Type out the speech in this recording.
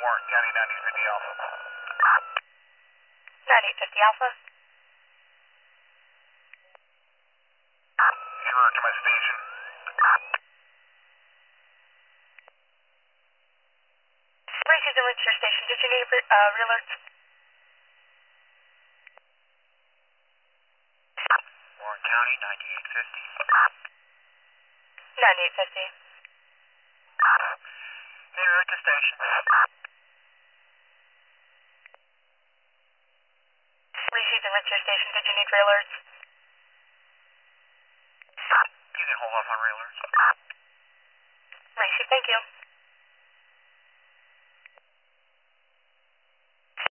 Warren County 9850 Alpha. 9850 Alpha. En route to my station. Racey's en route to your station. Did you need re-alerts? Warren County 9850. 9850. En route to station. Racey's en route to your station. Did you need re-alerts? You can hold off on railers. Racey, thank you.